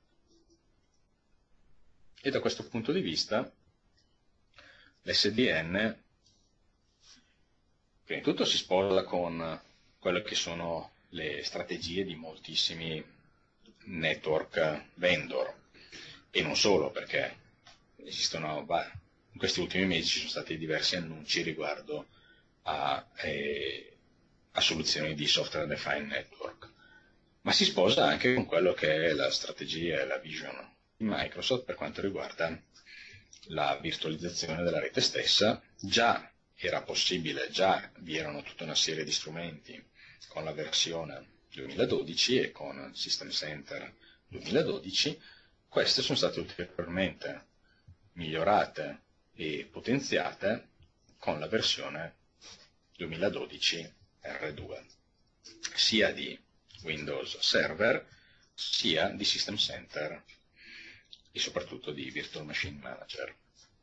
E da questo punto di vista l'S D N prima di tutto si sposa con quelle che sono le strategie di moltissimi network vendor, e non solo, perché esistono, beh, in questi ultimi mesi ci sono stati diversi annunci riguardo a, eh, a soluzioni di software defined network, ma si sposa anche con quello che è la strategia e la vision di Microsoft per quanto riguarda la virtualizzazione della rete stessa. Già era possibile, già vi erano tutta una serie di strumenti con la versione duemiladodici e con System Center duemiladodici, queste sono state ulteriormente migliorate e potenziate con la versione duemiladodici R due, sia di Windows Server sia di System Center e soprattutto di Virtual Machine Manager.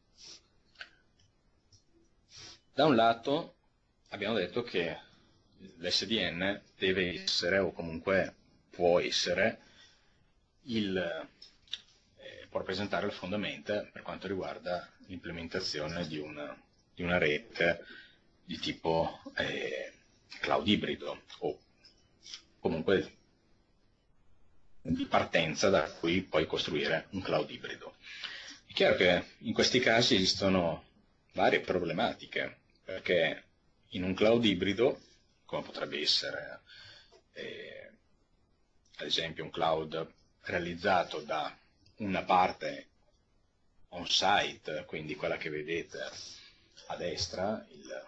Da un lato abbiamo detto che l'S D N deve essere, o comunque può essere, il, eh, può rappresentare il fondamento per quanto riguarda l'implementazione di una, di una rete di tipo eh, cloud ibrido, o comunque di partenza da cui poi costruire un cloud ibrido. È chiaro che in questi casi esistono varie problematiche, perché in un cloud ibrido, come potrebbe essere eh, ad esempio un cloud realizzato da una parte on-site, quindi quella che vedete a destra, il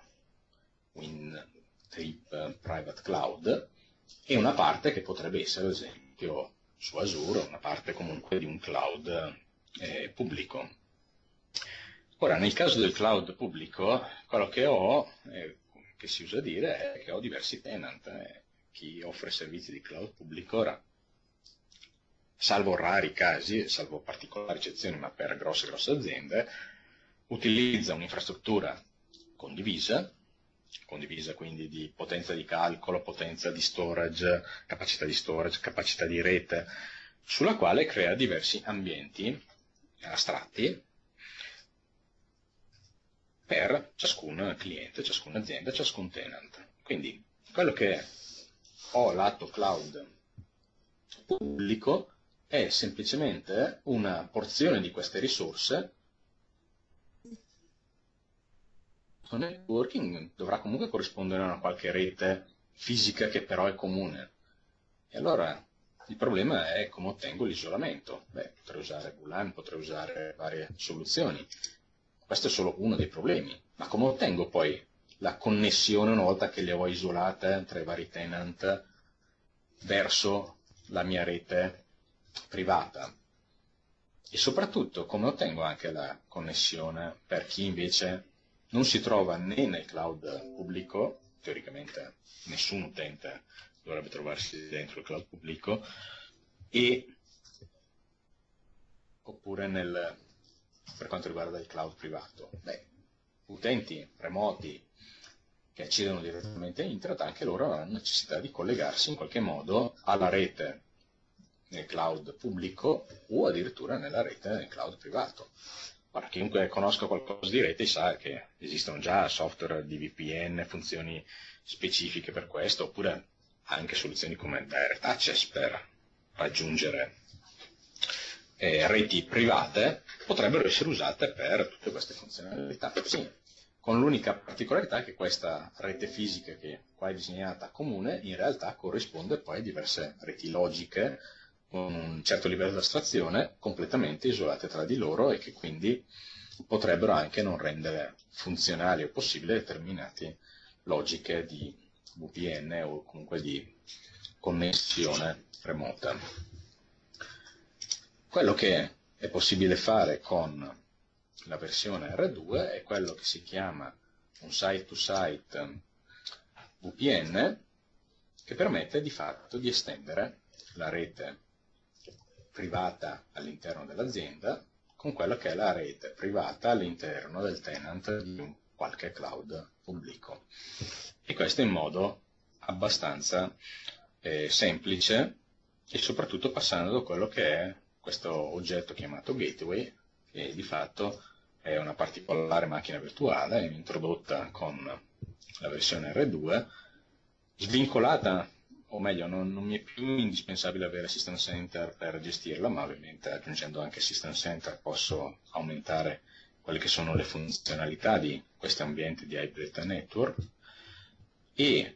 WinTrip Private Cloud, e una parte che potrebbe essere ad esempio su Azure, una parte comunque di un cloud eh, pubblico. Ora, nel caso del cloud pubblico, quello che ho, eh, che si usa dire, è che ho diversi tenant. Eh. Chi offre servizi di cloud pubblico, ora, salvo rari casi, salvo particolari eccezioni, ma per grosse grosse aziende, utilizza un'infrastruttura condivisa, condivisa quindi di potenza di calcolo, potenza di storage, capacità di storage, capacità di rete, sulla quale crea diversi ambienti astratti per ciascun cliente, ciascuna azienda, ciascun tenant. Quindi quello che ho lato cloud pubblico è semplicemente una porzione di queste risorse. Il networking dovrà comunque corrispondere a una qualche rete fisica che però è comune. E allora il problema è come ottengo l'isolamento. Beh, potrei usare V LAN, potrei usare varie soluzioni. Questo è solo uno dei problemi. Ma come ottengo poi la connessione una volta che le ho isolate tra i vari tenant verso la mia rete privata? E soprattutto come ottengo anche la connessione per chi invece non si trova né nel cloud pubblico, teoricamente nessun utente dovrebbe trovarsi dentro il cloud pubblico, e oppure nel, per quanto riguarda il cloud privato. Beh, utenti remoti che accedono direttamente a internet, anche loro hanno necessità di collegarsi in qualche modo alla rete nel cloud pubblico o addirittura nella rete nel cloud privato. Ora, chiunque conosca qualcosa di rete sa che esistono già software di V P N, funzioni specifiche per questo, oppure anche soluzioni come Direct Access per raggiungere eh, reti private, potrebbero essere usate per tutte queste funzionalità. Sì, con l'unica particolarità che questa rete fisica che qua è disegnata comune in realtà corrisponde poi a diverse reti logiche con un certo livello di astrazione completamente isolate tra di loro e che quindi potrebbero anche non rendere funzionali o possibili determinate logiche di V P N o comunque di connessione remota. Quello che è possibile fare con la versione R due è quello che si chiama un site-to-site V P N, che permette di fatto di estendere la rete privata all'interno dell'azienda con quella che è la rete privata all'interno del tenant di un qualche cloud pubblico. E questo in modo abbastanza eh, semplice e soprattutto passando da quello che è questo oggetto chiamato gateway, che di fatto è una particolare macchina virtuale introdotta con la versione R due, svincolata, o meglio, non, non mi è più indispensabile avere System Center per gestirla, ma ovviamente aggiungendo anche System Center posso aumentare quelle che sono le funzionalità di questi ambienti di hybrid network, e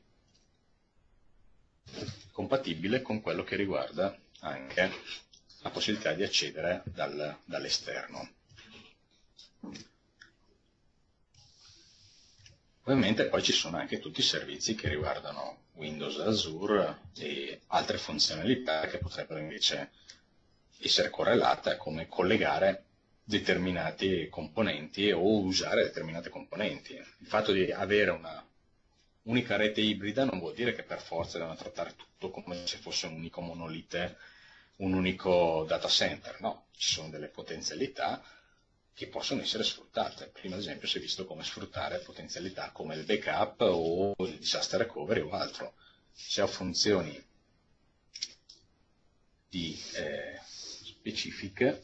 compatibile con quello che riguarda anche la possibilità di accedere dal, dall'esterno. Ovviamente poi ci sono anche tutti i servizi che riguardano Windows Azure e altre funzionalità che potrebbero invece essere correlate, come collegare determinati componenti o usare determinate componenti. Il fatto di avere una unica rete ibrida non vuol dire che per forza devono trattare tutto come se fosse un unico monolite, un unico data center. No, ci sono delle potenzialità che possono essere sfruttate. Prima ad esempio si è visto come sfruttare potenzialità come il backup o il disaster recovery o altro. Se ho funzioni di eh, specifiche,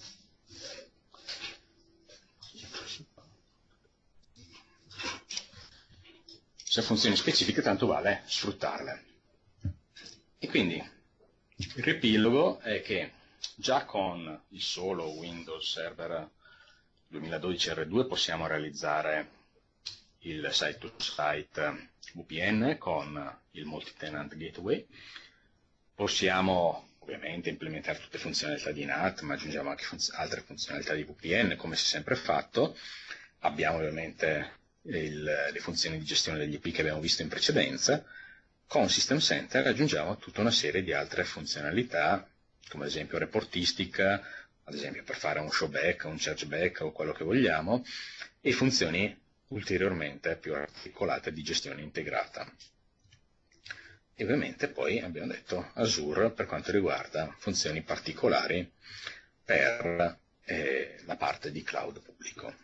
se ho funzioni specifiche tanto vale sfruttarle. E quindi il riepilogo è che già con il solo Windows Server duemiladodici R due possiamo realizzare il site-to-site V P N con il multi-tenant gateway, possiamo ovviamente implementare tutte le funzionalità di N A T, ma aggiungiamo anche funz- altre funzionalità di V P N come si è sempre fatto. Abbiamo ovviamente il, le funzioni di gestione degli I P che abbiamo visto in precedenza. Con System Center aggiungiamo tutta una serie di altre funzionalità, come ad esempio reportistica, ad esempio per fare un showback, un chargeback o quello che vogliamo, e funzioni ulteriormente più articolate di gestione integrata. E ovviamente poi abbiamo detto Azure per quanto riguarda funzioni particolari per eh, la parte di cloud pubblico.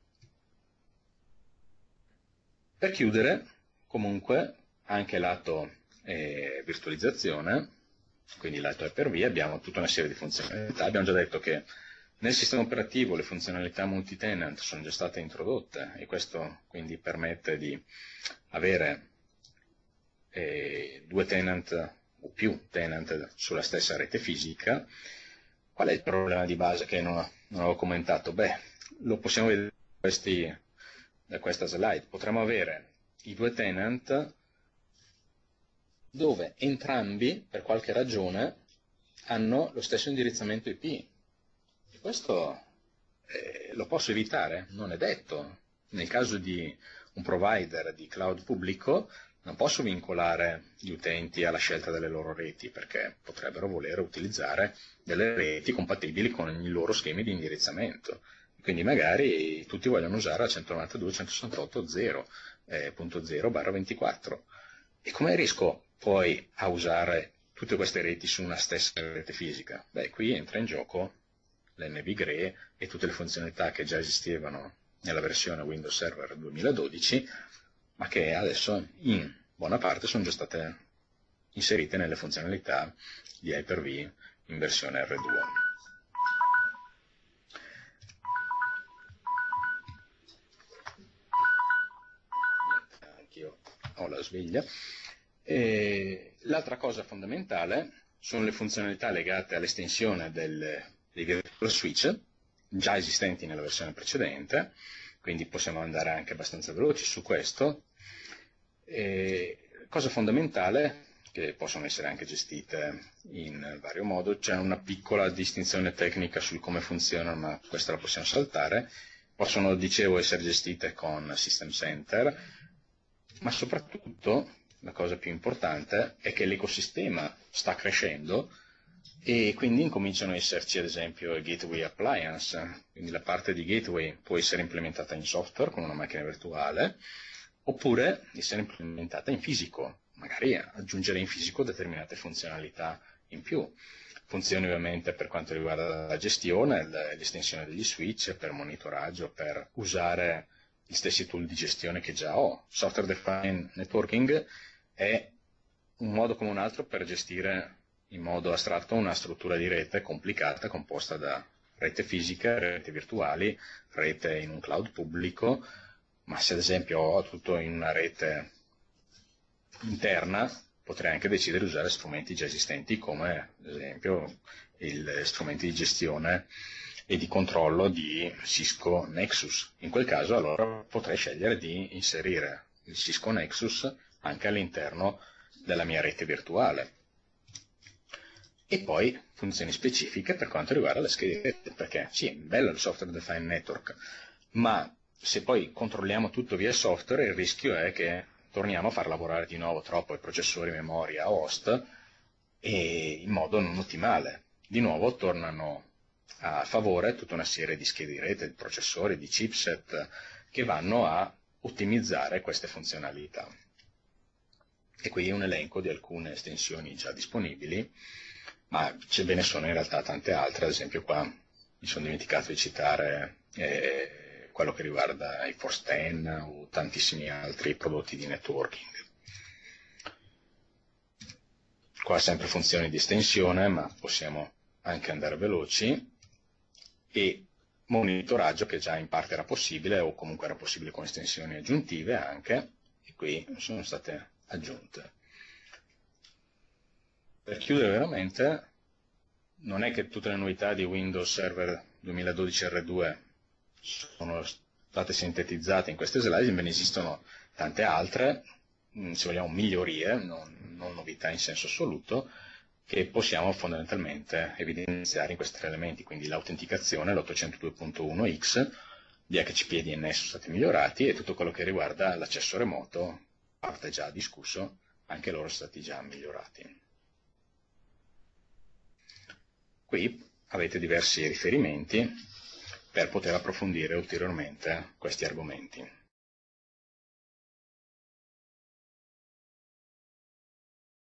Per chiudere, comunque, anche lato eh, virtualizzazione, quindi lato Hyper-V, abbiamo tutta una serie di funzionalità. Abbiamo già detto che nel sistema operativo le funzionalità multi-tenant sono già state introdotte e questo quindi permette di avere eh, due tenant o più tenant sulla stessa rete fisica. Qual è il problema di base che non, non avevo commentato? Beh, lo possiamo vedere da, questi, da questa slide. Potremmo avere i due tenant dove entrambi, per qualche ragione, hanno lo stesso indirizzamento I P. E questo eh, lo posso evitare? Non è detto. Nel caso di un provider di cloud pubblico non posso vincolare gli utenti alla scelta delle loro reti, perché potrebbero volere utilizzare delle reti compatibili con i loro schemi di indirizzamento. Quindi magari tutti vogliono usare la centonovantadue punto centosessantotto punto zero barra ventiquattro. E come riesco poi a usare tutte queste reti su una stessa rete fisica? Beh, qui entra in gioco l'N V G R E e tutte le funzionalità che già esistevano nella versione Windows Server duemiladodici, ma che adesso in buona parte sono già state inserite nelle funzionalità di Hyper-V in versione R due. Anch'io ho la sveglia. E l'altra cosa fondamentale sono le funzionalità legate all'estensione del, dei virtual switch già esistenti nella versione precedente, quindi possiamo andare anche abbastanza veloci su questo. E cosa fondamentale, che possono essere anche gestite in vario modo, c'è una piccola distinzione tecnica sul come funzionano, ma questa la possiamo saltare. Possono, dicevo, essere gestite con System Center, ma soprattutto la cosa più importante è che l'ecosistema sta crescendo e quindi incominciano a esserci ad esempio gateway appliance, quindi la parte di gateway può essere implementata in software con una macchina virtuale oppure essere implementata in fisico, magari aggiungere in fisico determinate funzionalità in più. Funzioni ovviamente per quanto riguarda la gestione, l'estensione degli switch, per monitoraggio, per usare gli stessi tool di gestione che già ho. Software Defined Networking è un modo come un altro per gestire in modo astratto una struttura di rete complicata composta da rete fisica, rete virtuali, rete in un cloud pubblico, ma se ad esempio ho tutto in una rete interna potrei anche decidere di usare strumenti già esistenti come ad esempio gli strumenti di gestione e di controllo di Cisco Nexus. In quel caso allora potrei scegliere di inserire il Cisco Nexus anche all'interno della mia rete virtuale. E poi funzioni specifiche per quanto riguarda le schede, perché sì, è bello il software defined network, ma se poi controlliamo tutto via software, il rischio è che torniamo a far lavorare di nuovo troppo i processori, memoria, host, e in modo non ottimale. Di nuovo tornano a favore tutta una serie di schede di rete, di processori, di chipset che vanno a ottimizzare queste funzionalità. E qui è un elenco di alcune estensioni già disponibili, ma ve ne sono in realtà tante altre. Ad esempio qua mi sono dimenticato di citare eh, quello che riguarda i Force dieci o tantissimi altri prodotti di networking. Qua sempre funzioni di estensione, ma possiamo anche andare veloci, e monitoraggio che già in parte era possibile, o comunque era possibile con estensioni aggiuntive anche, e qui sono state aggiunte. Per chiudere veramente, non è che tutte le novità di Windows Server duemiladodici R due sono state sintetizzate in queste slide, ma ne esistono tante altre, se vogliamo migliorie, non, non novità in senso assoluto, che possiamo fondamentalmente evidenziare in questi tre elementi, quindi l'autenticazione, l'ottocentodue punto uno X, D H C P e D N S sono stati migliorati, e tutto quello che riguarda l'accesso remoto, parte già discusso, anche loro sono stati già migliorati. Qui avete diversi riferimenti per poter approfondire ulteriormente questi argomenti.